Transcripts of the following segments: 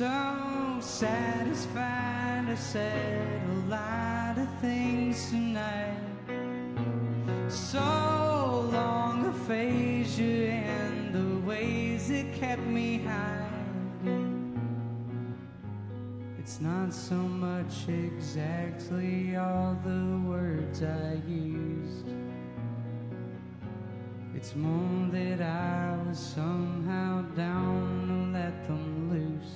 so satisfied. I said a lot of things tonight. So long aphasia and the ways it kept me hiding. It's not so much exactly all the words I used. It's more that I was somehow down to let them loose.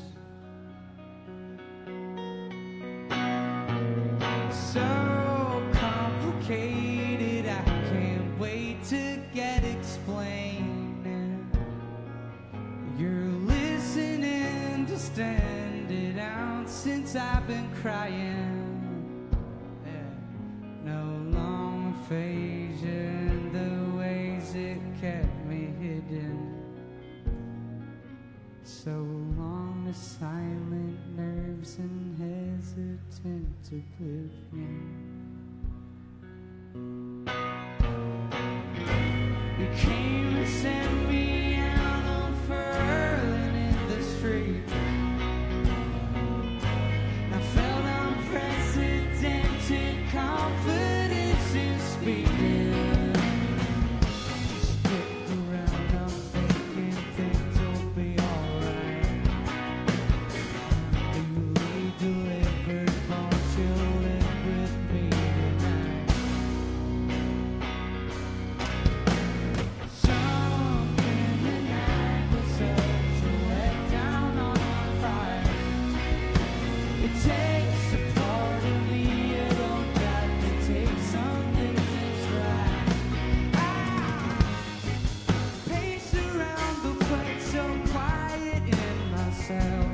So complicated, I can't wait to get explained. You're listening to stand it out since I've been crying. No long aphasia and the ways it kept me hidden. So long the silent nerves and hesitant oblivion. You came and sent me out unfurling in the street. I felt unprecedented confidence in speaking. Just stick around, I'm thinking things will be alright. Duly delivered, won't you live with me tonight? Something tonight was such a letdown on our pride. It takes a part of me, you don't got to take something that's right. I pace around the place so quiet in myself.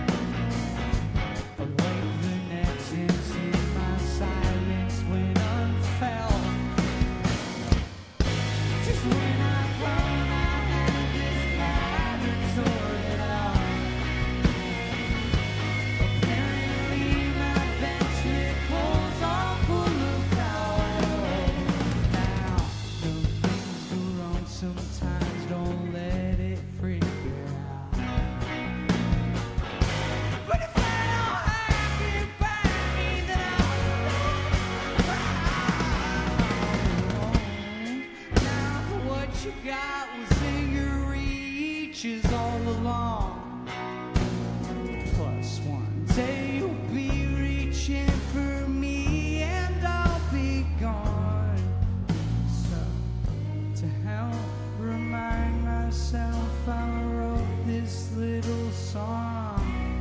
Awake the next instant, my silence went unfelt. Just when I thought I had this pattern sorted out, apparently my ventricles are full of power. Now, the things go wrong sometimes, don't let it freak you out. But if I don't have it by me, then now what you got was in your reaches all along. Plus one day you'll be reaching for me and I'll be gone. So to help remind myself, I wrote this little song.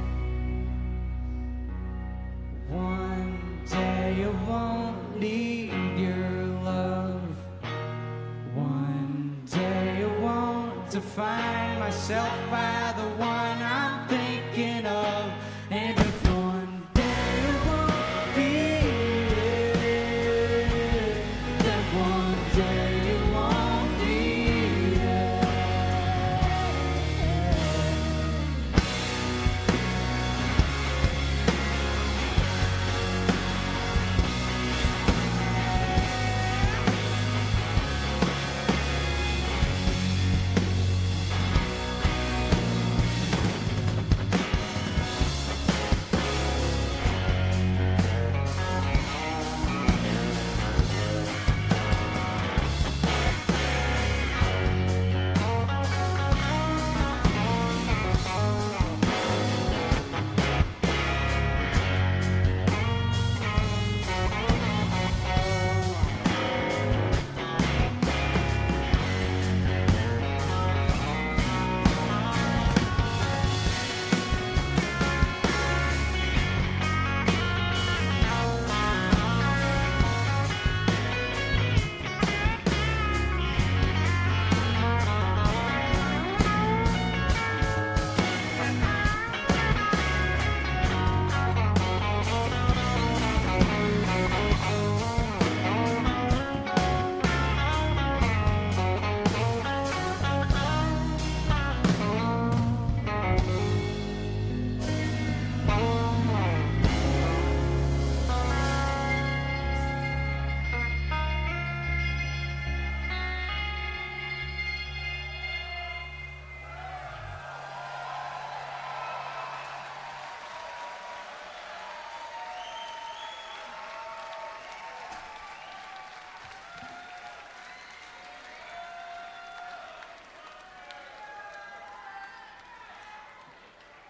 One day I won't need your love. One day I won't define myself by the one I'm thinking of. And if one day I won't be it, then one day it won't be it.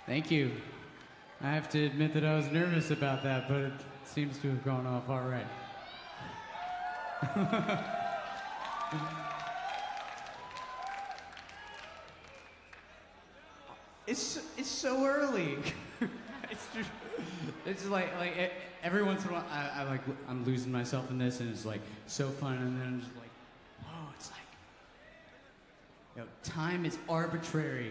Thank you. I have to admit that I was nervous about that, but it seems to have gone off all right. It's so early. it's like every once in a while I'm losing myself in this, and it's like so fun, and then I'm just like, oh, it's like, time is arbitrary.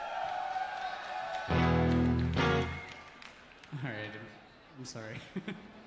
All right, I'm sorry.